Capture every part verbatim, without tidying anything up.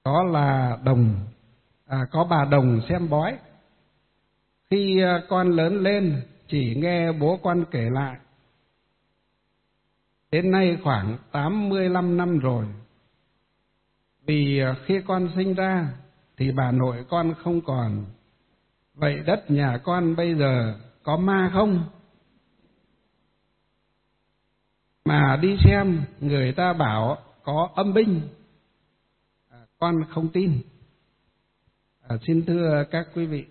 có là đồng à, có bà đồng xem bói. Khi con lớn lên chỉ nghe bố con kể lại. Đến nay khoảng tám mươi lăm năm rồi. Vì khi con sinh ra thì bà nội con không còn. Vậy đất nhà con bây giờ có ma không? Mà đi xem người ta bảo có âm binh. À, con không tin. À, xin thưa các quý vị,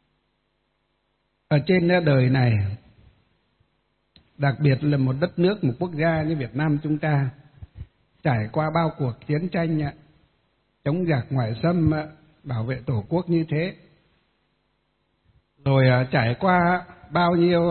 ở trên đời này, đặc biệt là một đất nước, một quốc gia như Việt Nam chúng ta, trải qua bao cuộc chiến tranh chống giặc ngoại xâm, bảo vệ tổ quốc như thế, rồi trải qua bao nhiêu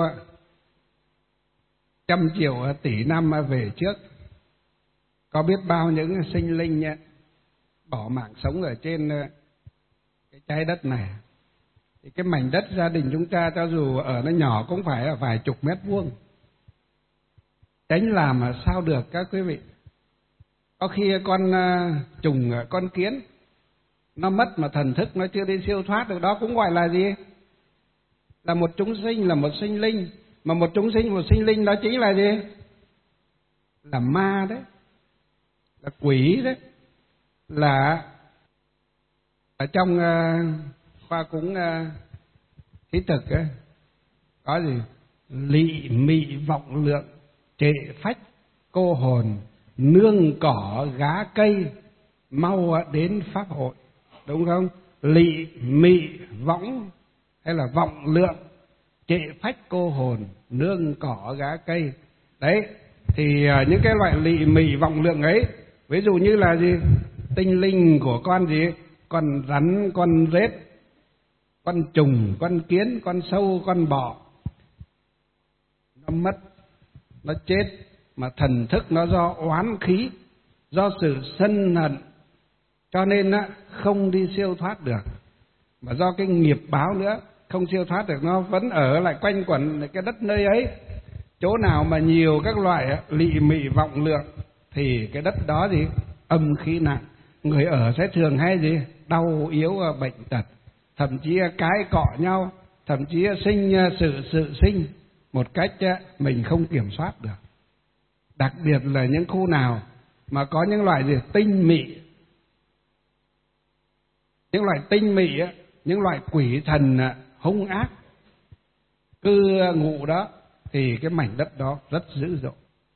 trăm triệu tỷ năm về trước, có biết bao những sinh linh bỏ mạng sống ở trên cái trái đất này. Thì cái mảnh đất gia đình chúng ta cho dù ở nó nhỏ cũng phải là vài chục mét vuông. Tránh làm mà sao được các quý vị. Có khi con trùng, con kiến nó mất mà thần thức nó chưa đi siêu thoát được, đó cũng gọi là gì? Là một chúng sinh, là một sinh linh. Mà một chúng sinh, một sinh linh đó chính là gì? Là ma đấy, là quỷ đấy. Là ở trong uh, khoa cúng uh, khí thực ấy, có gì? Lị mị vọng lượng, trệ phách cô hồn, nương cỏ gá cây, mau đến pháp hội. Đúng không? Lị mị võng hay là vọng lượng, trệ phách cô hồn, nương cỏ gá cây. Đấy, thì uh, những cái loại lị mị vọng lượng ấy, ví dụ như là gì? Tinh linh của con gì? Con rắn, con rết, con trùng, con kiến, con sâu, con bọ. Nó mất, nó chết, mà thần thức nó do oán khí, do sự sân hận, cho nên á, không đi siêu thoát được. Mà do cái nghiệp báo nữa, không siêu thoát được, nó vẫn ở lại quanh quẩn cái đất nơi ấy. Chỗ nào mà nhiều các loại lị mị vọng lượng thì cái đất đó gì? Âm khí nặng. Người ở sẽ thường hay gì? Đau yếu, bệnh tật, thậm chí cái cọ nhau, thậm chí sinh sự sự sinh một cách mình không kiểm soát được. Đặc biệt là những khu nào mà có những loại gì? Tinh mị. Những loại tinh mị, những loại quỷ thần hung ác cư ngụ đó, thì cái mảnh đất đó rất dữ dội.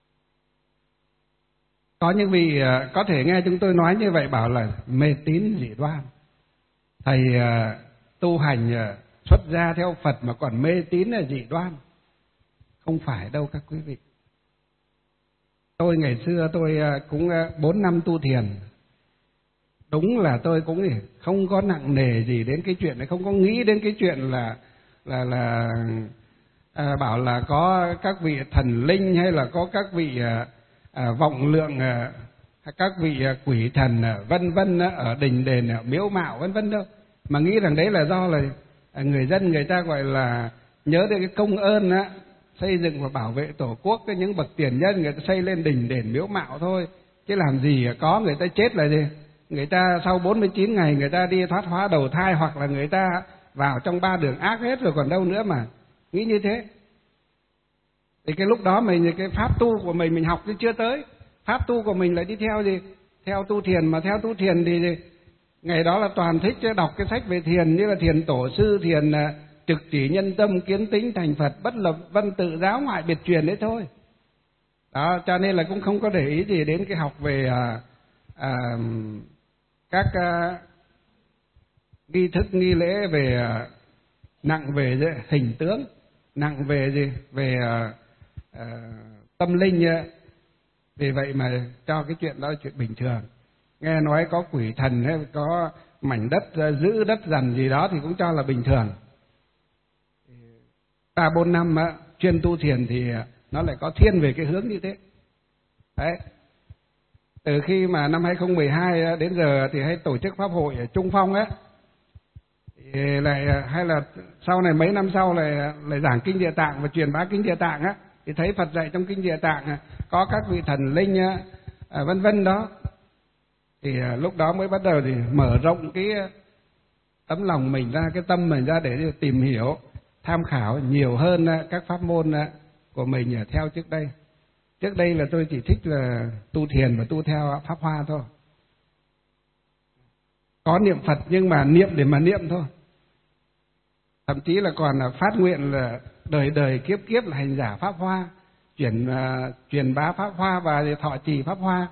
Có những vị có thể nghe chúng tôi nói như vậy bảo là mê tín dị đoan. Thầy tu hành xuất gia theo Phật mà còn mê tín là dị đoan. Không phải đâu các quý vị. Tôi ngày xưa tôi cũng bốn năm tu thiền. Đúng là tôi cũng không có nặng nề gì đến cái chuyện này, không có nghĩ đến cái chuyện là là là à, bảo là có các vị thần linh hay là có các vị à, à, vọng lượng, à, các vị à, quỷ thần à, vân vân à, ở đình đền à, miếu mạo vân vân đâu, mà nghĩ rằng đấy là do là à, người dân người ta gọi là nhớ đến cái công ơn á, xây dựng và bảo vệ tổ quốc, cái những bậc tiền nhân người ta xây lên đình đền miếu mạo thôi, chứ làm gì có người ta chết là gì. Người ta sau bốn mươi chín ngày người ta đi thoát hóa đầu thai, hoặc là người ta vào trong ba đường ác hết rồi còn đâu nữa mà nghĩ như thế. Thì cái lúc đó mình cái pháp tu của mình mình học chứ chưa tới. Pháp tu của mình lại đi theo gì? Theo tu thiền, mà theo tu thiền thì gì? Ngày đó là toàn thích đọc cái sách về thiền, như là thiền tổ sư, thiền trực chỉ nhân tâm, kiến tính thành Phật, bất lập văn tự, giáo ngoại biệt truyền đấy thôi. Đó, cho nên là cũng không có để ý gì đến cái học về à, à, các à, nghi thức nghi lễ về à, nặng về hình tướng, nặng về gì? Về à, à, tâm linh. Vì vậy mà cho cái chuyện đó là chuyện bình thường. Nghe nói có quỷ thần hay có mảnh đất giữ đất dần gì đó thì cũng cho là bình thường. Ba bốn năm á, chuyên tu thiền thì nó lại có thiên về cái hướng như thế. Đấy. Từ khi mà năm hai không một hai đến giờ thì hay tổ chức pháp hội ở Trung Phong á, thì lại hay là sau này mấy năm sau lại lại giảng kinh Địa Tạng và truyền bá kinh Địa Tạng á, thì thấy Phật dạy trong kinh Địa Tạng có các vị thần linh à, vân vân đó. Thì lúc đó mới bắt đầu thì mở rộng cái tấm lòng mình ra, cái tâm mình ra để tìm hiểu, tham khảo nhiều hơn các pháp môn của mình theo trước đây. Trước đây là tôi chỉ thích là tu thiền và tu theo Pháp Hoa thôi. Có niệm Phật nhưng mà niệm để mà niệm thôi. Thậm chí là còn là phát nguyện là đời đời kiếp kiếp là hành giả Pháp Hoa, chuyển uh, truyền bá Pháp Hoa và thọ trì Pháp Hoa.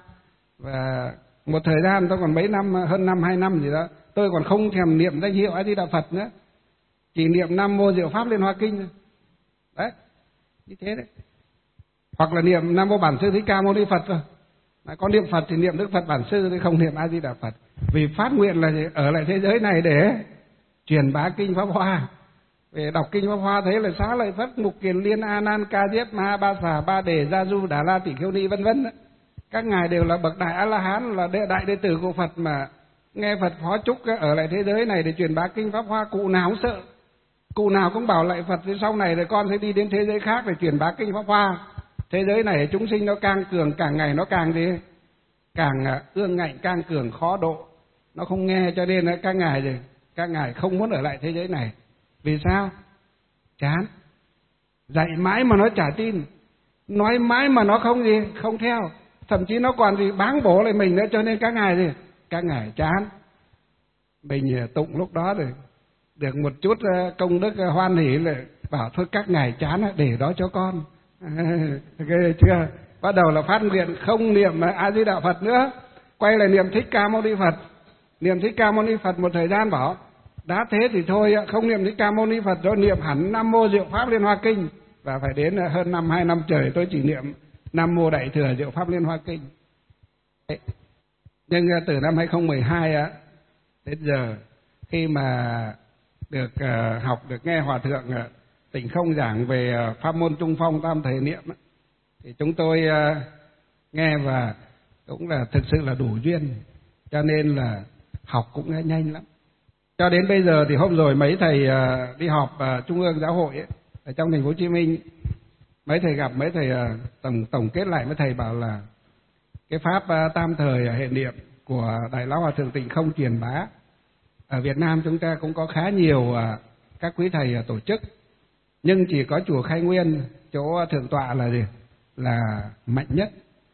Và một thời gian tôi còn mấy năm, hơn năm hai năm gì đó, tôi còn không thèm niệm danh hiệu A Di Đà Phật nữa, chỉ niệm Nam Mô Diệu Pháp Liên Hoa Kinh thôi. Đấy, như thế đấy. Hoặc là niệm Nam Mô Bản Sư Thích Ca Mâu Ni Phật thôi. Mà có niệm Phật thì niệm Đức Phật Bản Sư, thì không niệm A Di Đà Phật. Vì phát nguyện là ở lại thế giới này để truyền bá kinh Pháp Hoa. Về đọc kinh Pháp Hoa thấy là Xá Lợi Phất, Mục Kiền Liên, A Nan, Ca Diếp, Ma Ba Xà, Ba Đề, Gia Du, Đà La, Tỷ Khiêu Ni vân vân. Các ngài đều là bậc đại A La Hán, là đại đệ tử của Phật, mà nghe Phật phó chúc ở lại thế giới này để truyền bá kinh Pháp Hoa, cụ nào cũng sợ. Cụ nào cũng bảo lại Phật thì sau này rồi con sẽ đi đến thế giới khác để truyền bá kinh Pháp Hoa. Thế giới này chúng sinh nó càng cường, càng ngày nó càng gì? Càng ương ngạnh, càng cường, khó độ. Nó không nghe, cho nên các ngài gì? Các ngài không muốn ở lại thế giới này. Vì sao? Chán. Dạy mãi mà nó chả tin, nói mãi mà nó không gì? Không theo. Thậm chí nó còn gì báng bổ lại mình nữa, cho nên các ngài gì? Các ngài chán. Mình tụng lúc đó rồi được một chút công đức hoan hỷ là bảo thôi các ngài chán để đó cho con. Ghê chưa? Bắt đầu là phát nguyện không niệm A Di Đà Phật nữa, quay lại niệm Thích Ca Mâu Ni Phật. Niệm Thích Ca Mâu Ni Phật một thời gian bảo đã thế thì thôi không niệm Thích Ca Mâu Ni Phật rồi niệm hẳn Nam Mô Diệu Pháp Liên Hoa Kinh. Và phải đến hơn năm hai năm trời tôi chỉ niệm Nam Mô Đại Thừa Diệu Pháp Liên Hoa Kinh. Đấy. Nhưng từ năm hai không một hai á đến giờ, khi mà được uh, học, được nghe Hòa Thượng uh, Tịnh Không giảng về uh, pháp môn Trung Phong Tam Thể Niệm uh, thì chúng tôi uh, nghe và cũng là thực sự là đủ duyên, cho nên là học cũng nhanh lắm. Cho đến bây giờ thì hôm rồi mấy thầy uh, đi họp uh, Trung ương Giáo hội ấy, ở trong thành phố Hồ Chí Minh, mấy thầy gặp mấy thầy uh, tổng tổng kết lại, mấy thầy bảo là cái pháp uh, tam thời uh, hệ niệm của Đại Lão Hòa Thượng Tịnh Không truyền bá ở Việt Nam chúng ta cũng có khá nhiều uh, các quý thầy uh, tổ chức, nhưng chỉ có chùa Khai Nguyên, chỗ thượng tọa là gì? Là mạnh nhất,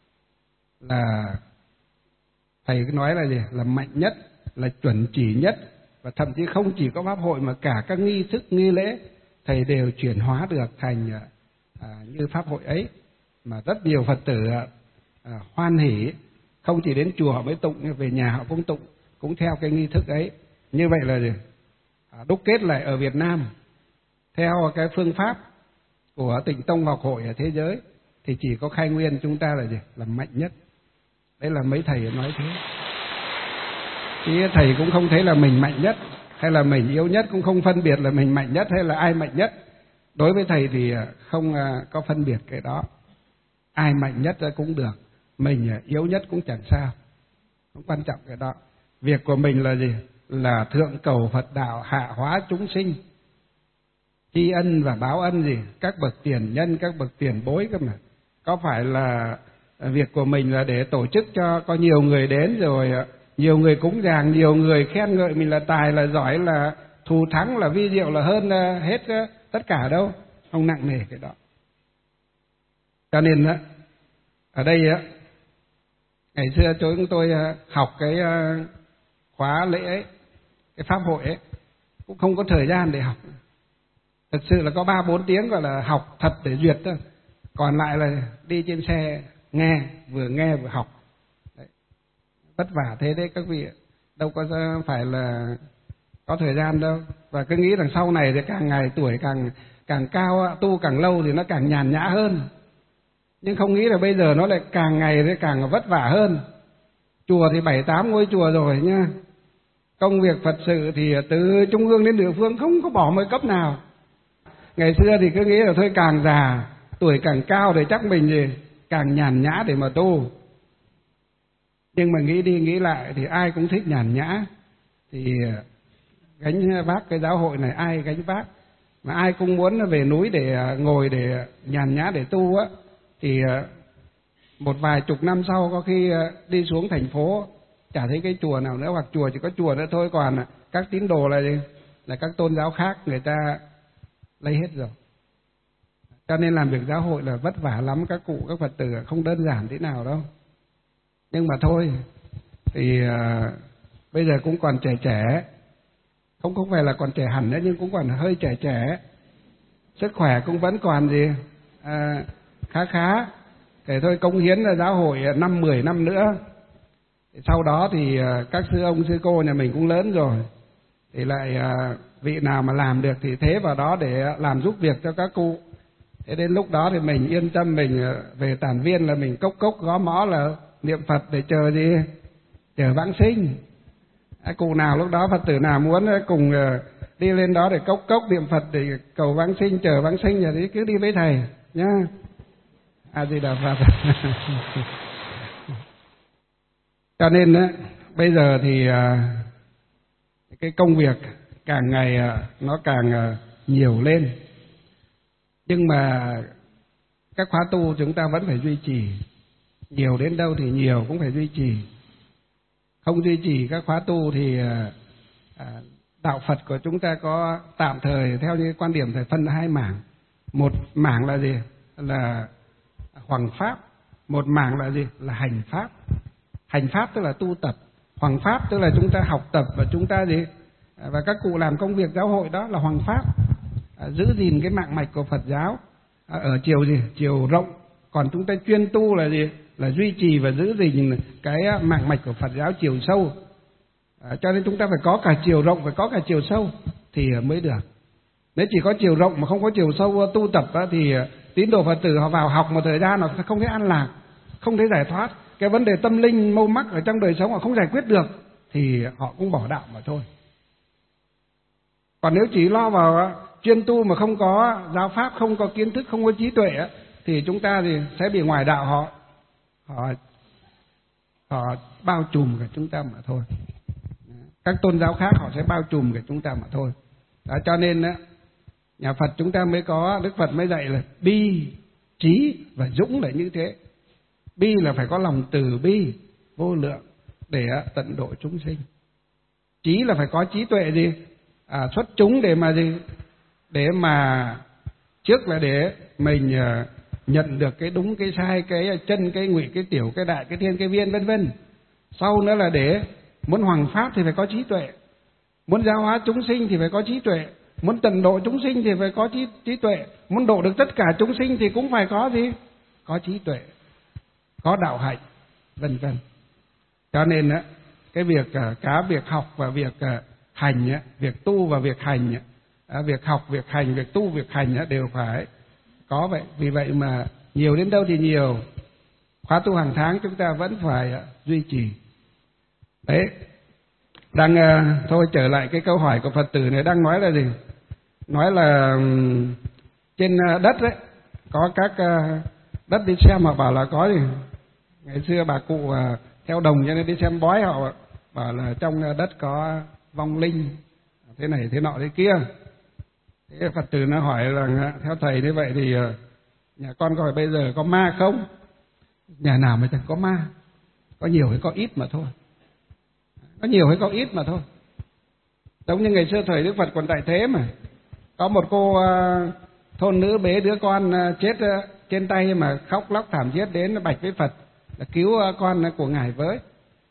là thầy nói là gì? Là mạnh nhất, là chuẩn chỉ nhất, và thậm chí không chỉ có pháp hội mà cả các nghi thức nghi lễ thầy đều chuyển hóa được thành à, như pháp hội ấy, mà rất nhiều Phật tử à, hoan hỷ, không chỉ đến chùa họ mới tụng, về nhà họ cũng tụng, cũng theo cái nghi thức ấy. Như vậy là gì? À, đúc kết lại ở Việt Nam theo cái phương pháp của Tịnh Tông Học Hội ở thế giới thì chỉ có Khai Nguyên chúng ta là gì? Là mạnh nhất. Đấy là mấy thầy nói thế. Chứ thầy cũng không thấy là mình mạnh nhất hay là mình yếu nhất, cũng không phân biệt là mình mạnh nhất hay là ai mạnh nhất. Đối với thầy thì không có phân biệt cái đó. Ai mạnh nhất cũng được, mình yếu nhất cũng chẳng sao, không quan trọng cái đó. Việc của mình là gì? Là thượng cầu Phật đạo, hạ hóa chúng sinh, tri ân và báo ân gì? Các bậc tiền nhân, các bậc tiền bối cơ mà. Có phải là việc của mình là để tổ chức cho có nhiều người đến rồi nhiều người cúng dường, nhiều người khen ngợi mình là tài, là giỏi, là thù thắng, là vi diệu, là hơn hết tất cả đâu. Không nặng nề cái đó. Cho nên ở đây ngày xưa chúng tôi học cái khóa lễ ấy, cái pháp hội ấy, cũng không có thời gian để học. Thực sự là có ba bốn tiếng gọi là học thật để duyệt thôi. Còn lại là đi trên xe nghe, vừa nghe vừa học. Đấy. Vất vả thế đấy các vị, đâu có phải là có thời gian đâu. Và cứ nghĩ rằng sau này thì càng ngày tuổi càng càng cao, tu càng lâu thì nó càng nhàn nhã hơn. Nhưng không nghĩ là bây giờ nó lại càng ngày thì càng vất vả hơn. Chùa thì bảy tám ngôi chùa rồi nhá. Công việc Phật sự thì từ trung ương đến địa phương không có bỏ một cấp nào. Ngày xưa thì cứ nghĩ là thôi càng già, tuổi càng cao thì chắc mình gì càng nhàn nhã để mà tu. Nhưng mà nghĩ đi nghĩ lại thì ai cũng thích nhàn nhã. Thì gánh vác cái giáo hội này ai gánh vác. Mà ai cũng muốn về núi để ngồi để nhàn nhã để tu á, thì một vài chục năm sau có khi đi xuống thành phố chả thấy cái chùa nào nữa, hoặc chùa chỉ có chùa nữa thôi, còn các tín đồ là gì? Là các tôn giáo khác người ta lấy hết rồi. Cho nên làm việc giáo hội là vất vả lắm các cụ, các Phật tử, không đơn giản thế nào đâu. Nhưng mà thôi, thì à, bây giờ cũng còn trẻ trẻ, không không phải là còn trẻ hẳn nữa, nhưng cũng còn hơi trẻ trẻ, sức khỏe cũng vẫn còn gì à, khá khá. Để thôi cống hiến là giáo hội năm mười năm nữa. Sau đó thì à, các sư ông sư cô nhà mình cũng lớn rồi, thì lại à, vị nào mà làm được thì thế vào đó để làm giúp việc cho các cụ. Thế đến lúc đó thì mình yên tâm, mình về tản viên là mình cốc cốc gõ mõ là niệm Phật để chờ gì? Chờ vãng sinh. À, cụ nào lúc đó Phật tử nào muốn cùng đi lên đó để cốc cốc niệm Phật để cầu vãng sinh, chờ vãng sinh thì cứ đi với thầy nhá. A Di Đà Phật. Cho nên á, bây giờ thì cái công việc càng ngày nó càng nhiều lên, nhưng mà các khóa tu chúng ta vẫn phải duy trì. Nhiều đến đâu thì nhiều cũng phải duy trì. Không duy trì các khóa tu thì à, đạo Phật của chúng ta có tạm thời theo như quan điểm phải phân hai mảng. Một mảng là gì? Là hoằng pháp. Một mảng là gì? Là hành pháp. Hành pháp tức là tu tập. Hoằng pháp tức là chúng ta học tập và chúng ta gì? Và các cụ làm công việc giáo hội đó là hoằng pháp. À, giữ gìn cái mạng mạch của Phật giáo à, ở chiều gì? Chiều rộng. Còn chúng ta chuyên tu là gì? Là duy trì và giữ gìn cái mạng mạch của Phật giáo chiều sâu. À, cho nên chúng ta phải có cả chiều rộng, phải có cả chiều sâu thì mới được. Nếu chỉ có chiều rộng mà không có chiều sâu tu tập đó, thì tín đồ Phật tử họ vào học một thời gian họ sẽ không thấy an lạc, không thấy giải thoát. Cái vấn đề tâm linh mâu mắc ở trong đời sống họ không giải quyết được thì họ cũng bỏ đạo mà thôi. Còn nếu chỉ lo vào chuyên tu mà không có giáo pháp, không có kiến thức, không có trí tuệ thì chúng ta thì sẽ bị ngoài đạo họ họ họ bao trùm cả chúng ta mà thôi. Các tôn giáo khác họ sẽ bao trùm cả chúng ta mà thôi. Đó, cho nên đó, nhà Phật chúng ta mới có, Đức Phật mới dạy là bi, trí và dũng là như thế. Bi là phải có lòng từ bi vô lượng để tận độ chúng sinh. Trí là phải có trí tuệ gì? À, xuất chúng để mà gì? Để mà trước là để mình uh, nhận được cái đúng, cái sai, cái chân, cái ngụy, cái tiểu, cái đại, cái thiên, cái viên, vân vân. Sau nữa là để muốn hoằng pháp thì phải có trí tuệ, muốn giáo hóa chúng sinh thì phải có trí tuệ, muốn tận độ chúng sinh thì phải có trí, trí tuệ, muốn độ được tất cả chúng sinh thì cũng phải có gì? Có trí tuệ, có đạo hạnh, vân vân. Cho nên á, cái việc cả việc học và việc hành, việc tu và việc hành, việc học, việc hành, việc tu, việc hành đều phải có vậy. Vì vậy mà nhiều đến đâu thì nhiều, khóa tu hàng tháng chúng ta vẫn phải duy trì. Đấy, đang thôi trở lại cái câu hỏi của Phật tử này, đang nói là gì? Nói là trên đất đấy có các đất đi xem, họ bảo là có gì? Ngày xưa bà cụ theo đồng cho nên đi xem bói, họ bảo là trong đất có vong linh thế này thế nọ thế kia. Thế Phật tử nó hỏi là theo thầy như vậy thì nhà con hỏi bây giờ có ma không? Nhà nào mà chẳng có ma, có nhiều hay có ít mà thôi. Có nhiều hay có ít mà thôi. Giống như ngày xưa thời Đức Phật còn tại thế mà có một cô uh, thôn nữ bế đứa con uh, chết uh, trên tay mà khóc lóc thảm thiết đến bạch với Phật là cứu uh, con uh, của ngài với.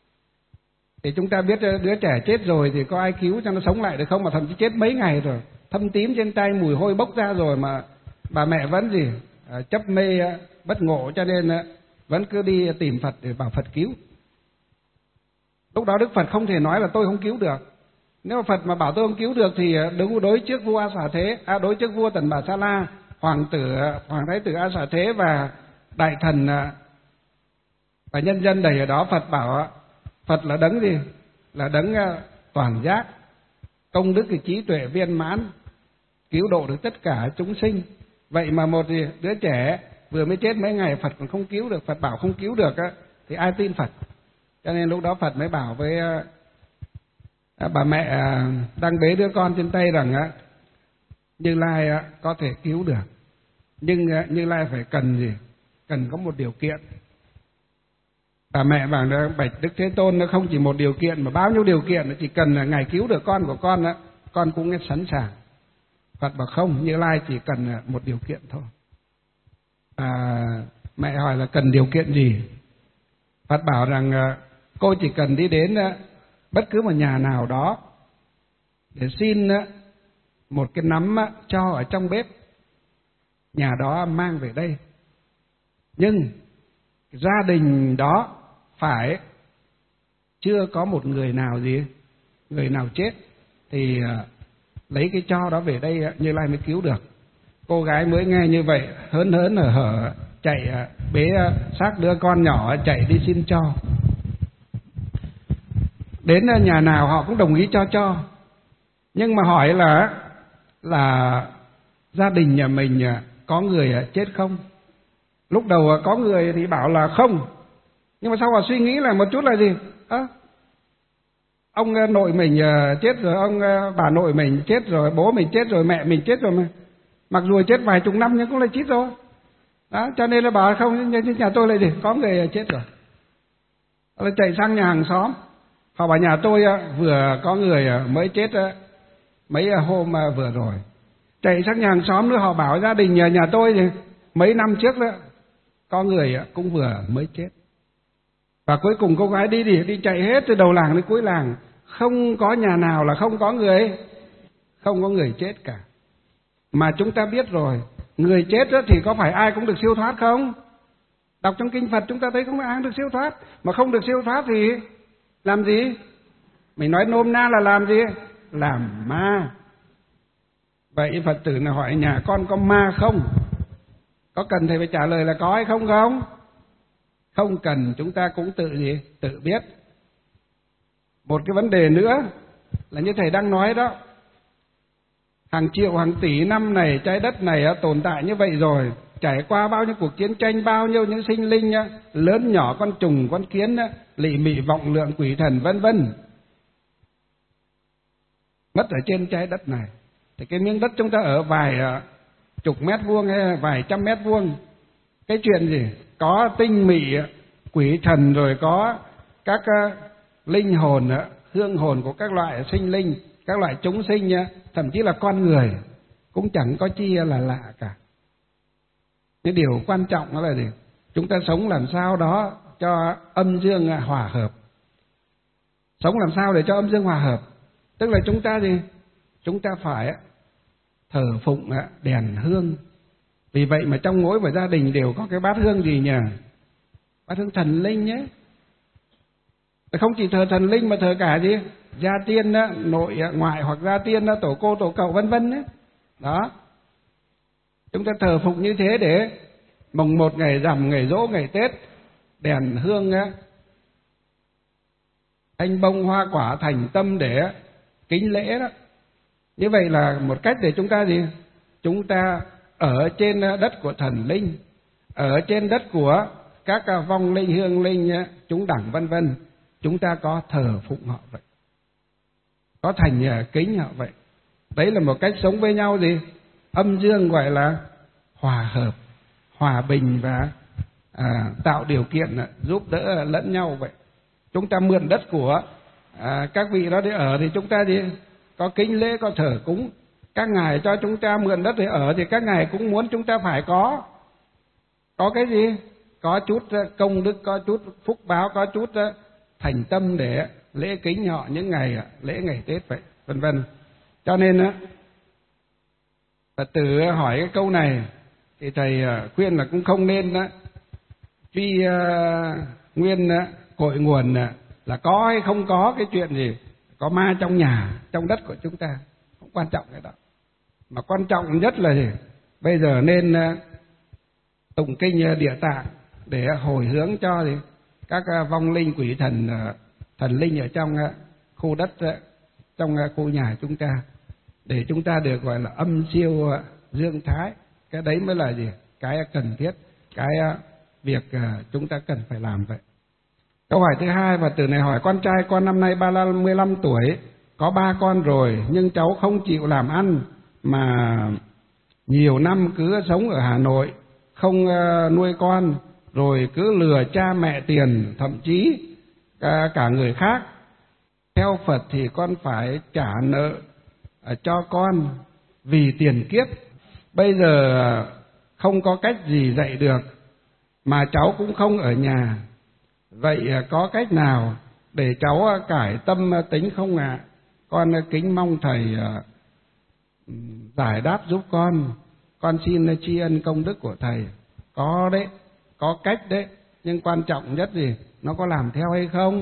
Thì chúng ta biết uh, đứa trẻ chết rồi thì có ai cứu cho nó sống lại được không, mà thậm chí chết mấy ngày rồi, thâm tím trên tay, mùi hôi bốc ra rồi mà bà mẹ vẫn gì uh, chấp mê uh, bất ngộ, cho nên uh, vẫn cứ đi tìm Phật để bảo Phật cứu. Lúc đó Đức Phật không thể nói là tôi không cứu được. Nếu mà Phật mà bảo tôi không cứu được thì đứng đối trước vua A Xà Thế, à, đối trước vua Tần Bà Sa La, hoàng tử, hoàng thái tử A Xà Thế và đại thần và nhân dân đầy ở đó, Phật bảo Phật là đấng gì? Là đấng toàn giác, công đức thì trí tuệ viên mãn, cứu độ được tất cả chúng sinh. Vậy mà một đứa trẻ vừa mới chết mấy ngày Phật còn không cứu được, Phật bảo không cứu được thì ai tin Phật? Cho nên lúc đó Phật mới bảo với bà mẹ đang bế đứa con trên tay rằng Như Lai có thể cứu được, nhưng Như Lai phải cần gì? Cần có một điều kiện. Bà mẹ bảo là bạch Đức Thế Tôn nó không chỉ một điều kiện mà bao nhiêu điều kiện, chỉ cần là Ngài cứu được con của con á, con cũng sẵn sàng. Phật bảo không, Như Lai chỉ cần một điều kiện thôi. À, mẹ hỏi là cần điều kiện gì? Phật bảo rằng cô chỉ cần đi đến bất cứ một nhà nào đó để xin một cái nắm cho ở trong bếp, nhà đó mang về đây. Nhưng gia đình đó phải chưa có một người nào gì, người nào chết thì lấy cái cho đó về đây Như Lai mới cứu được. Cô gái mới nghe như vậy hớn hớn hở hở chạy bế xác đứa con nhỏ chạy đi xin cho. Đến nhà nào họ cũng đồng ý cho cho. Nhưng mà hỏi là là gia đình nhà mình có người chết không? Lúc đầu có người thì bảo là không. Nhưng mà sau họ suy nghĩ là một chút là gì? À, ông nội mình chết rồi, ông bà nội mình chết rồi, bố mình chết rồi, mẹ mình chết rồi mà. Mặc dù chết vài chục năm nhưng cũng là chết rồi. Đó, cho nên là bảo không, nhà tôi là gì? Có người chết rồi. Là chạy sang nhà hàng xóm. Họ bảo nhà tôi vừa có người mới chết mấy hôm vừa rồi. Chạy sang nhà hàng xóm nữa, họ bảo gia đình nhà, nhà tôi thì mấy năm trước đó có người cũng vừa mới chết. Và cuối cùng cô gái đi đi, đi chạy hết từ đầu làng đến cuối làng, không có nhà nào là không có người, không có người chết cả. Mà chúng ta biết rồi, người chết đó thì có phải ai cũng được siêu thoát không? Đọc trong kinh Phật chúng ta thấy không phải ai được siêu thoát. Mà không được siêu thoát thì làm gì? Mình nói nôm na là làm gì? Làm ma. Vậy Phật tử là hỏi nhà con có ma không? Có cần thầy phải trả lời là có hay không không? Không cần, chúng ta cũng tự gì? Tự biết. Một cái vấn đề nữa là như thầy đang nói đó, hàng triệu hàng tỷ năm này trái đất này tồn tại như vậy rồi, trải qua bao nhiêu cuộc chiến tranh, bao nhiêu những sinh linh lớn nhỏ, con trùng con kiến, lị mị vọng lượng quỷ thần vân vân, mất ở trên trái đất này. Thì cái miếng đất chúng ta ở vài chục mét vuông hay vài trăm mét vuông, cái chuyện gì có tinh mị quỷ thần, rồi có các linh hồn, hương hồn của các loại sinh linh, các loại chúng sinh, thậm chí là con người cũng chẳng có chi là lạ cả. Cái điều quan trọng đó là gì? Chúng ta sống làm sao đó cho âm dương hòa hợp. Sống làm sao để cho âm dương hòa hợp? Tức là chúng ta gì? Chúng ta phải thờ phụng đèn hương. Vì vậy mà trong mỗi một gia đình đều có cái bát hương gì nhỉ? Bát hương thần linh nhé. Không chỉ thờ thần linh mà thờ cả gì? Gia tiên, nội ngoại, hoặc gia tiên, tổ cô, tổ cậu vân vân đấy. Đó. Chúng ta thờ phụng như thế để mồng một ngày rằm, ngày giỗ, ngày Tết, đèn hương thanh bông hoa quả thành tâm để kính lễ đó. Như vậy là một cách để chúng ta gì? Chúng ta ở trên đất của thần linh, ở trên đất của các vong linh, hương linh, chúng đẳng vân vân, chúng ta có thờ phụng họ vậy, có thành kính họ vậy. Đấy là một cách sống với nhau gì? Âm dương gọi là hòa hợp, hòa bình và à, tạo điều kiện giúp đỡ lẫn nhau vậy. Chúng ta mượn đất của à, các vị đó để ở thì chúng ta gì? Có kính lễ, có thờ cúng. Các ngài cho chúng ta mượn đất để ở thì các ngài cũng muốn chúng ta phải có có cái gì? Có chút công đức, có chút phúc báo, có chút thành tâm để lễ kính họ những ngày lễ ngày Tết vậy, vân vân. Cho nên á, Phật tử hỏi cái câu này thì thầy khuyên là cũng không nên đó, truy uh, nguyên uh, cội nguồn uh, là có hay không có cái chuyện gì, có ma trong nhà, trong đất của chúng ta, không quan trọng cái đó. Mà quan trọng nhất là gì? Bây giờ nên uh, tụng kinh uh, Địa Tạng để hồi hướng cho gì? Các uh, vong linh quỷ thần, uh, thần linh ở trong uh, khu đất, uh, trong uh, khu nhà chúng ta, để chúng ta được gọi là âm siêu uh, dương thái. Cái đấy mới là gì? Cái cần thiết, cái uh, việc uh, chúng ta cần phải làm vậy. Câu hỏi thứ hai, và từ này hỏi con trai con năm nay ba mươi lăm tuổi, có ba con rồi, nhưng cháu không chịu làm ăn mà nhiều năm cứ sống ở Hà Nội, không uh, nuôi con, rồi cứ lừa cha mẹ tiền, thậm chí cả, cả người khác. Theo Phật thì con phải trả nợ cho con vì tiền kiếp. Bây giờ không có cách gì dạy được, mà cháu cũng không ở nhà. Vậy có cách nào để cháu cải tâm tính không ạ? À? Con kính mong thầy giải đáp giúp con. Con xin tri ân công đức của thầy. Có đấy, có cách đấy, nhưng quan trọng nhất gì? Nó có làm theo hay không?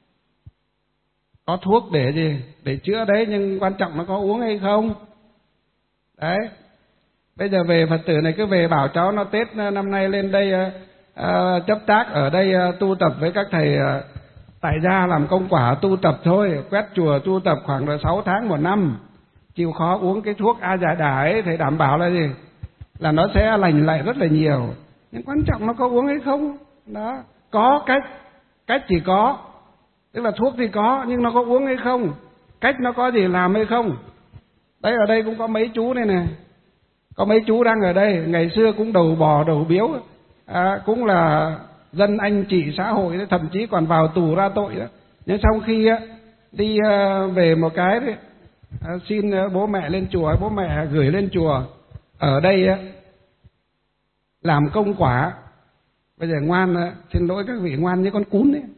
Có thuốc để gì? Để chữa đấy, nhưng quan trọng nó có uống hay không? Đấy. Bây giờ về Phật tử này cứ về bảo cháu nó Tết năm nay lên đây uh, chấp tác ở đây uh, tu tập với các thầy uh, tại gia làm công quả tu tập thôi, quét chùa tu tập khoảng là sáu tháng một năm, chịu khó uống cái thuốc A Giải Đà ấy, thầy đảm bảo là gì? Là nó sẽ lành lại rất là nhiều. Nhưng quan trọng nó có uống hay không? Đó, có cách, cách chỉ có, tức là thuốc thì có, nhưng nó có uống hay không? Cách nó có gì làm hay không? Đấy, ở đây cũng có mấy chú này nè, có mấy chú đang ở đây, ngày xưa cũng đầu bò đầu biếu, à, cũng là dân anh chị xã hội, thậm chí còn vào tù ra tội đó. Nhưng sau khi đi về một cái đấy, xin bố mẹ lên chùa, bố mẹ gửi lên chùa, ở đây làm công quả, bây giờ ngoan, xin lỗi các vị, ngoan như con cún đấy.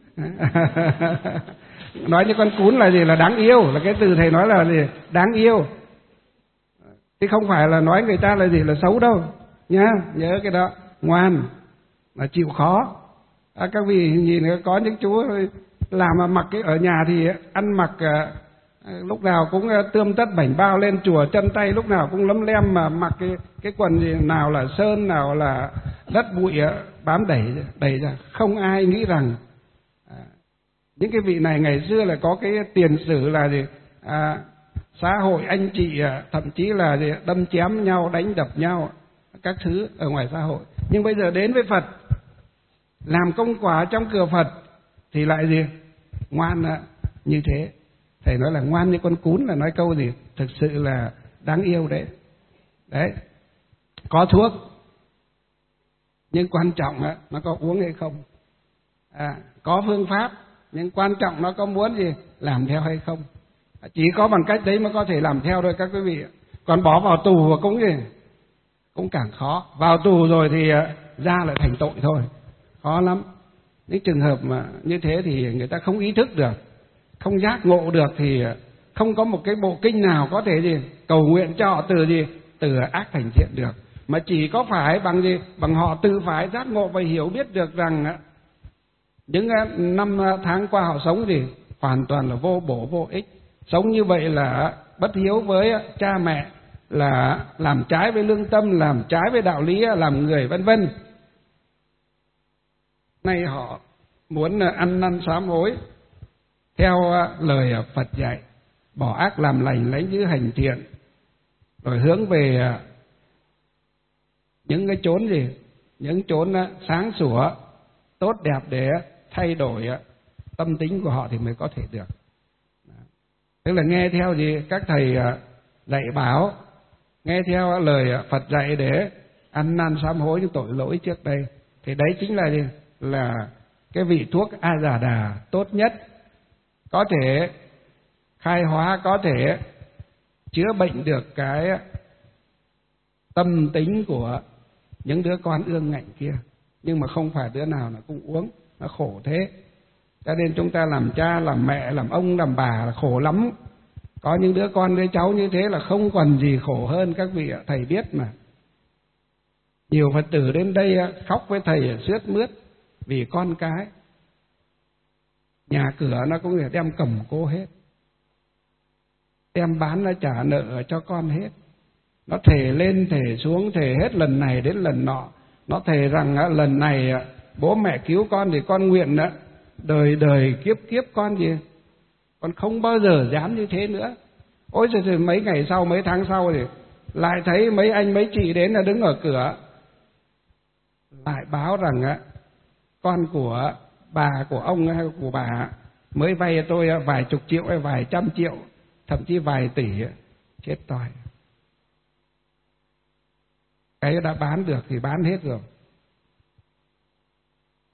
Nói như con cún là gì? Là đáng yêu, là cái từ thầy nói là gì? Đáng yêu, chứ không phải là nói người ta là gì là xấu đâu nhá, nhớ cái đó. Ngoan là chịu khó. À, các vị nhìn có những chú làm mà mặc cái ở nhà thì ăn mặc à, lúc nào cũng tươm tất bảnh bao, lên chùa chân tay lúc nào cũng lấm lem, mà mặc cái cái quần gì nào là sơn, nào là đất bụi bám đẩy đẩy ra, không ai nghĩ rằng à, những cái vị này ngày xưa là có cái tiền sử là gì à, xã hội anh chị thậm chí là gì, đâm chém nhau, đánh đập nhau các thứ ở ngoài xã hội. Nhưng bây giờ đến với Phật, làm công quả trong cửa Phật thì lại gì ngoan như thế. Thầy nói là ngoan như con cún, là nói câu gì thực sự là đáng yêu đấy. Đấy, có thuốc, nhưng quan trọng á, nó có uống hay không. À, có phương pháp, nhưng quan trọng nó có muốn gì làm theo hay không. Chỉ có bằng cách đấy mới có thể làm theo thôi các quý vị. Còn bỏ vào tù và cũng gì cũng càng khó. Vào tù rồi thì ra lại thành tội thôi, khó lắm. Những trường hợp mà như thế thì người ta không ý thức được, không giác ngộ được, thì không có một cái bộ kinh nào có thể gì cầu nguyện cho họ từ gì từ ác thành thiện được. Mà chỉ có phải bằng gì bằng họ tự phải giác ngộ và hiểu biết được rằng những năm tháng qua họ sống gì hoàn toàn là vô bổ vô ích. Sống như vậy là bất hiếu với cha mẹ, là làm trái với lương tâm, làm trái với đạo lý làm người, vân vân. Nay họ muốn ăn năn sám hối theo lời Phật dạy, bỏ ác làm lành, lấy giữ hành thiện, rồi hướng về những cái chốn gì những chốn sáng sủa tốt đẹp để thay đổi tâm tính của họ thì mới có thể được. Tức là nghe theo gì các thầy dạy bảo, nghe theo lời Phật dạy để ăn năn sám hối những tội lỗi trước đây, thì đấy chính là gì là cái vị thuốc A Già Đà tốt nhất, có thể khai hóa, có thể chữa bệnh được cái tâm tính của những đứa con ương ngạnh kia. Nhưng mà không phải đứa nào là cũng uống, nó khổ thế. Cho nên chúng ta làm cha, làm mẹ, làm ông, làm bà là khổ lắm. Có những đứa con, đứa cháu như thế là không còn gì khổ hơn các vị ạ, thầy biết mà. Nhiều Phật tử đến đây khóc với thầy sướt mướt vì con cái. Nhà cửa nó cũng đem cầm cố hết, đem bán nó trả nợ cho con hết. Nó thề lên thề xuống, thề hết lần này đến lần nọ. Nó thề rằng lần này bố mẹ cứu con thì con nguyện đời đời kiếp kiếp con gì con không bao giờ dám như thế nữa. Ôi trời ơi, mấy ngày sau, mấy tháng sau thì lại thấy mấy anh mấy chị đến là đứng ở cửa, lại báo rằng con của bà, của ông hay của bà mới vay tôi vài chục triệu hay vài trăm triệu, thậm chí vài tỷ. Chết toi, cái đã bán được thì bán hết rồi.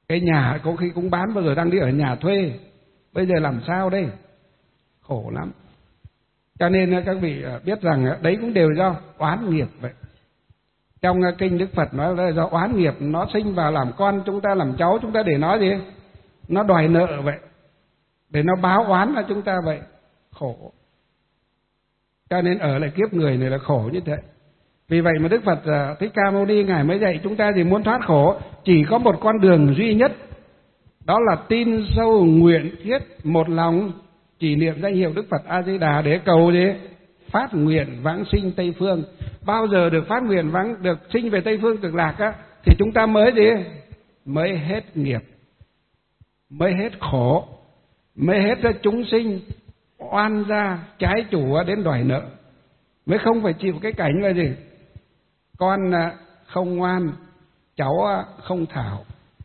Cái nhà có khi cũng bán, bao giờ đang đi ở nhà thuê, bây giờ làm sao đây? Khổ lắm. Cho nên các vị biết rằng đấy cũng đều do oán nghiệp vậy. Trong kinh Đức Phật nói là do oán nghiệp nó sinh vào làm con chúng ta, làm cháu chúng ta để nó gì? Nó đòi nợ vậy, để nó báo oán là chúng ta vậy. Khổ. Cho nên ở lại kiếp người này là khổ như thế. Vì vậy mà Đức Phật Thích Ca Mâu Ni Ngài mới dạy chúng ta gì? Muốn thoát khổ chỉ có một con đường duy nhất, đó là tin sâu nguyện thiết một lòng, chỉ niệm danh hiệu Đức Phật A Di Đà để cầu gì? Phát nguyện vãng sinh Tây Phương. Bao giờ được phát nguyện vãng được sinh về Tây Phương Cực Lạc á, thì chúng ta mới gì? Mới hết nghiệp, mới hết khổ, mới hết ra chúng sinh oan gia trái chủ đến đòi nợ, mới không phải chịu cái cảnh là gì? Con không ngoan, cháu không thảo.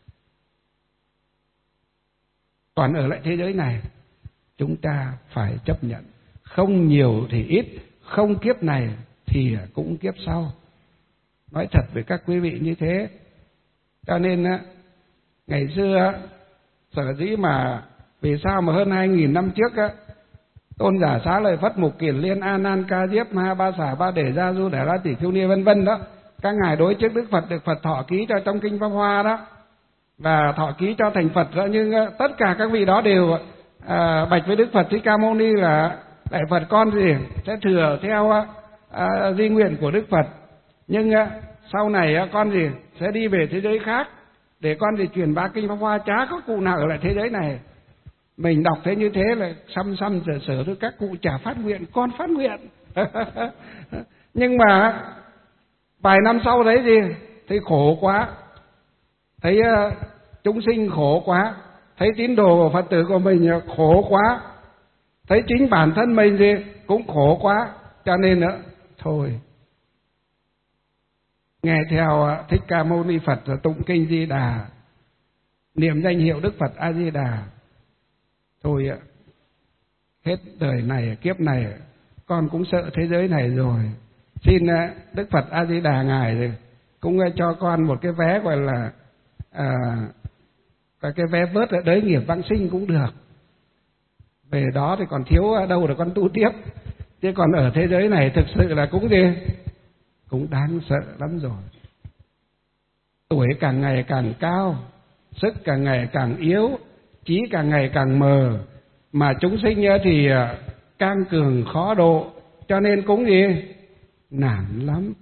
Còn ở lại thế giới này chúng ta phải chấp nhận, không nhiều thì ít, không kiếp này thì cũng kiếp sau. Nói thật với các quý vị như thế. Cho nên ngày xưa sở dĩ mà vì sao mà hơn hai nghìn năm trước á, Tôn giả Xá Lợi Phất, Mục Kiền Liên, A Nan, Ca Diếp, Ma Ba Xả, Ba Để, Gia Du, Đẻ La, Tỷ Khiêu Ni vân vân đó, các ngài đối trước Đức Phật được Phật thọ ký cho trong kinh Pháp Hoa đó, và thọ ký cho thành Phật đó. Nhưng tất cả các vị đó đều à, bạch với Đức Phật Thích Ca Mâu Ni là đại Phật con gì sẽ thừa theo à, di nguyện của Đức Phật, nhưng à, sau này à, con gì sẽ đi về thế giới khác để con gì truyền bá kinh Pháp Hoa, chả có cụ nào ở lại thế giới này. Mình đọc thế như thế là xăm xăm sở sở thôi, các cụ chả phát nguyện, con phát nguyện. Nhưng mà vài năm sau thấy gì? Thấy khổ quá, thấy uh, chúng sinh khổ quá, thấy tín đồ của Phật tử của mình khổ quá, thấy chính bản thân mình gì cũng khổ quá, cho nên nữa thôi nghe theo Thích Ca Mâu Ni Phật tụng kinh Di Đà, niệm danh hiệu Đức Phật A Di Đà. Thôi hết đời này kiếp này con cũng sợ thế giới này rồi, xin Đức Phật A Di Đà ngài cũng cho con một cái vé gọi là à, cái vé bớt ở đới nghiệp vãng sinh cũng được. Về đó thì còn thiếu đâu để con tu tiếp, chứ còn ở thế giới này thực sự là cũng gì cũng đáng sợ lắm rồi. Tuổi càng ngày càng cao, sức càng ngày càng yếu, trí càng ngày càng mờ, mà chúng sinh thì càng cường khó độ, cho nên cũng gì nản lắm.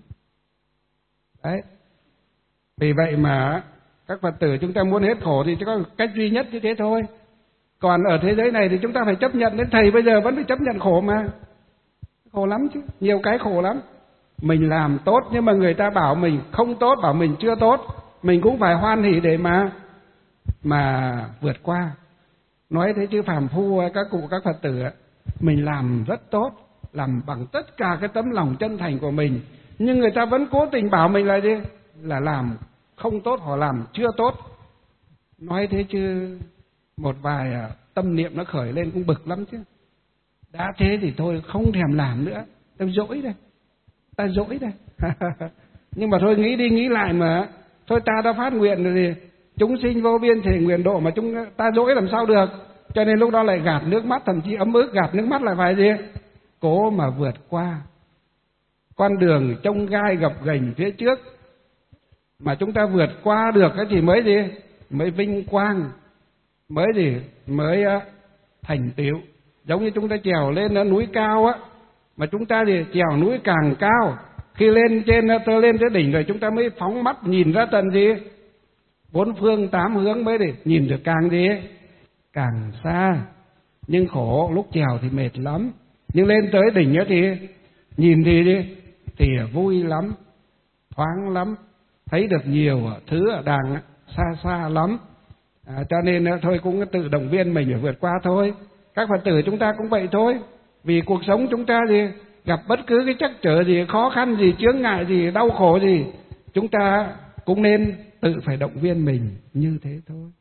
Đấy. Vì vậy mà các Phật tử chúng ta muốn hết khổ thì chỉ có cách duy nhất như thế thôi. Còn ở thế giới này thì chúng ta phải chấp nhận, đến thầy bây giờ vẫn phải chấp nhận khổ mà. Khổ lắm chứ, nhiều cái khổ lắm. Mình làm tốt nhưng mà người ta bảo mình không tốt, bảo mình chưa tốt, mình cũng phải hoan hỉ để mà mà vượt qua. Nói thế chứ phàm phu các cụ các Phật tử, mình làm rất tốt, làm bằng tất cả cái tấm lòng chân thành của mình, nhưng người ta vẫn cố tình bảo mình là gì? Là làm không tốt, họ làm chưa tốt. Nói thế chứ một vài tâm niệm nó khởi lên cũng bực lắm chứ. Đã thế thì thôi không thèm làm nữa, ta dỗi đây, ta dỗi đây. Nhưng mà thôi nghĩ đi nghĩ lại mà, thôi ta đã phát nguyện rồi gì, chúng sinh vô biên thể nguyện độ mà chúng ta dỗi làm sao được. Cho nên lúc đó lại gạt nước mắt, thậm chí ấm ức, gạt nước mắt lại phải gì? Cố mà vượt qua. Con đường trông gai gập ghềnh phía trước mà chúng ta vượt qua được cái thì mới gì? Mới vinh quang, mới gì? Mới thành tựu. Giống như chúng ta trèo lên núi cao á, mà chúng ta thì trèo núi càng cao, khi lên trên tơ lên tới đỉnh rồi chúng ta mới phóng mắt nhìn ra tận gì? Bốn phương tám hướng mới để nhìn được càng gì? Càng xa. Nhưng khổ, lúc trèo thì mệt lắm, nhưng lên tới đỉnh ấy thì nhìn thì đi thì vui lắm, thoáng lắm, thấy được nhiều thứ ở đàng xa xa lắm. À, cho nên thôi cũng tự động viên mình phải vượt qua thôi. Các Phật tử chúng ta cũng vậy thôi. Vì cuộc sống chúng ta gì gặp bất cứ cái trắc trở gì, khó khăn gì, chướng ngại gì, đau khổ gì, chúng ta cũng nên tự phải động viên mình như thế thôi.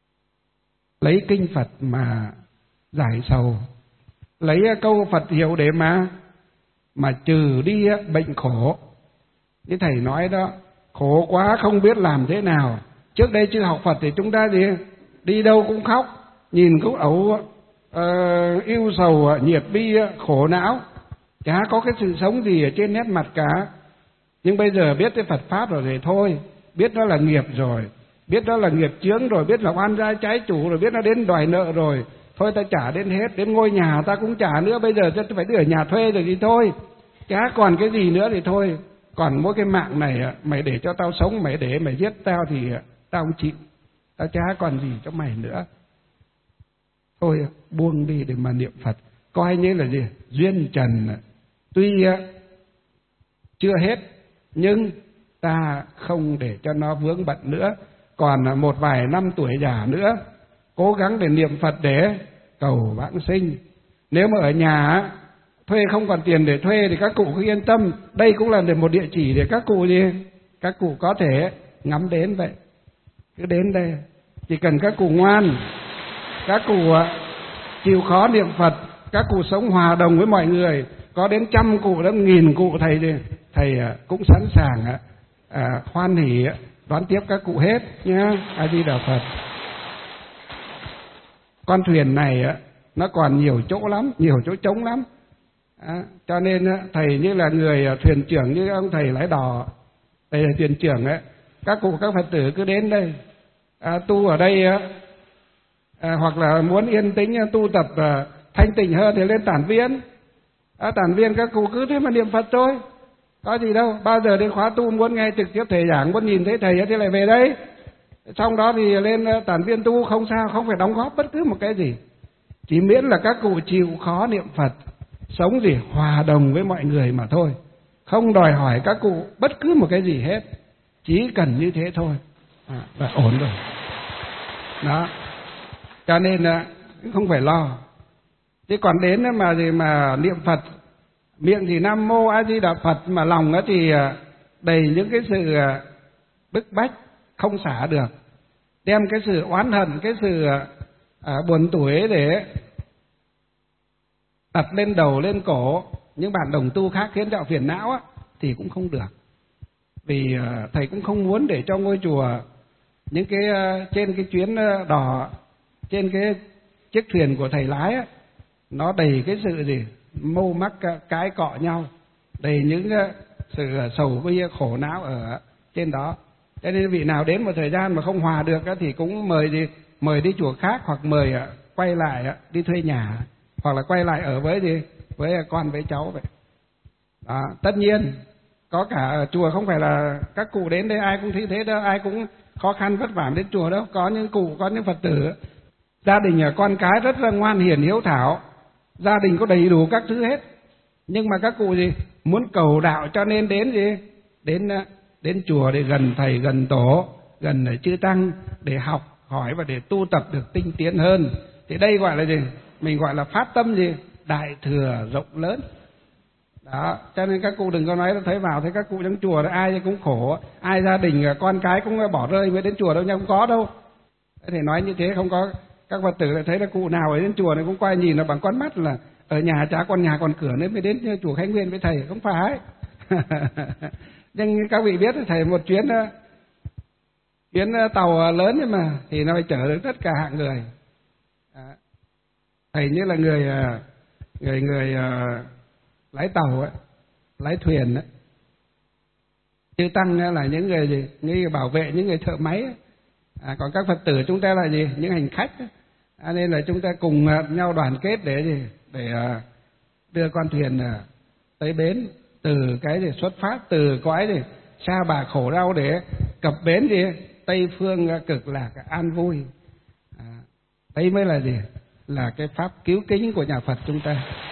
Lấy kinh Phật mà giải sầu, lấy câu Phật hiệu để mà mà trừ đi bệnh khổ. Như thầy nói đó, khổ quá không biết làm thế nào, Trước đây chưa học Phật thì chúng ta gì đi đâu cũng khóc, nhìn cũng ẩu, uh, yêu sầu, nhiệt bi, khổ não, chả có cái sự sống gì ở trên nét mặt cả. Nhưng bây giờ biết cái Phật pháp rồi thì thôi, biết đó là nghiệp rồi, biết đó là nghiệp chướng rồi, biết là oan gia trái chủ rồi, biết nó đến đòi nợ rồi, thôi ta trả đến hết, đến ngôi nhà ta cũng trả nữa, bây giờ ta phải đi ở nhà thuê rồi thì thôi, chả còn cái gì nữa thì thôi. Còn mỗi cái mạng này mày để cho tao sống, mày để mày giết tao thì tao không chịu, tao chả còn gì cho mày nữa. Thôi buông đi để mà niệm Phật, coi như là gì, duyên trần tuy chưa hết nhưng ta không để cho nó vướng bận nữa. Còn một vài năm tuổi già nữa, cố gắng để niệm Phật để cầu vãng sinh. Nếu mà ở nhà thuê không còn tiền để thuê thì các cụ cứ yên tâm, đây cũng là một địa chỉ để các cụ gì, các cụ có thể ngắm đến vậy. Cứ đến đây, chỉ cần các cụ ngoan, các cụ chịu khó niệm Phật, các cụ sống hòa đồng với mọi người, có đến trăm cụ đến nghìn cụ thầy thì thầy cũng sẵn sàng à, hoan hỉ đón tiếp các cụ hết nhá. A Di Đà Phật. Con thuyền này nó còn nhiều chỗ lắm, nhiều chỗ trống lắm. À, cho nên thầy như là người thuyền trưởng, như ông thầy lái đò, thầy là thuyền trưởng ấy, các cụ các Phật tử cứ đến đây à, tu ở đây à, hoặc là muốn yên tĩnh tu tập à, thanh tịnh hơn thì lên Tản Viên. À, Tản Viên các cụ cứ thế mà niệm Phật thôi, có gì đâu. Bao giờ đến khóa tu muốn nghe trực tiếp thầy giảng, muốn nhìn thấy thầy thì lại về đây. Xong đó thì lên Tản Viên tu không sao, không phải đóng góp bất cứ một cái gì, chỉ miễn là các cụ chịu khó niệm Phật, sống gì hòa đồng với mọi người mà thôi, không đòi hỏi các cụ bất cứ một cái gì hết, chỉ cần như thế thôi à, là ổn rồi đó. Cho nên không phải lo. Chứ còn đến mà gì mà niệm Phật miệng thì Nam Mô A Di Đà Phật mà lòng thì đầy những cái sự bức bách không xả được, đem cái sự oán hận, cái sự à, buồn tủi để đặt lên đầu lên cổ những bạn đồng tu khác khiến cho phiền não á, thì cũng không được. Vì à, thầy cũng không muốn để cho ngôi chùa những cái uh, trên cái chuyến đò, trên cái chiếc thuyền của thầy lái á, nó đầy cái sự gì mâu mắc cái cọ nhau, đầy những uh, sự sầu bi khổ não ở trên đó. Cho nên vị nào đến một thời gian mà không hòa được á, thì cũng mời gì mời đi chùa khác, hoặc mời uh, quay lại uh, đi thuê nhà, hoặc là quay lại ở với gì với con với cháu vậy đó. Tất nhiên có cả ở chùa không phải là các cụ đến đây ai cũng thấy thế đâu, ai cũng khó khăn vất vả đến chùa đâu. Có những cụ, có những Phật tử gia đình con cái rất là ngoan hiền hiếu thảo, gia đình có đầy đủ các thứ hết, nhưng mà các cụ gì muốn cầu đạo cho nên đến gì đến đến chùa để gần thầy, gần tổ, gần chư tăng để học hỏi và để tu tập được tinh tiến hơn. Thì đây gọi là gì mình gọi là phát tâm gì đại thừa rộng lớn đó. Cho nên các cụ đừng có nói thấy vào thấy các cụ trong chùa ai cũng khổ, ai gia đình con cái cũng bỏ rơi mới đến chùa đâu nha, không có đâu. Thế thì nói như thế không có. Các Phật tử lại thấy là cụ nào ở đến chùa này cũng quay nhìn nó bằng con mắt là ở nhà chả con nhà còn cửa nên mới đến chùa Khánh Nguyên với thầy, không phải. Nhưng các vị biết thầy một chuyến chuyến tàu lớn nhưng mà thì nó phải chở được tất cả hạng người. Thầy như là người người người lái tàu ấy, lái thuyền ấy. Chư tăng là những người gì như bảo vệ, những người thợ máy ấy. À, còn các Phật tử chúng ta là gì những hành khách ấy. À, nên là chúng ta cùng nhau đoàn kết để gì để đưa con thuyền tới bến, từ cái gì xuất phát từ cõi gì sa bà khổ đau để cập bến gì Tây phương cực lạc an vui. À, đấy mới là gì là cái pháp cứu kính của nhà Phật chúng ta.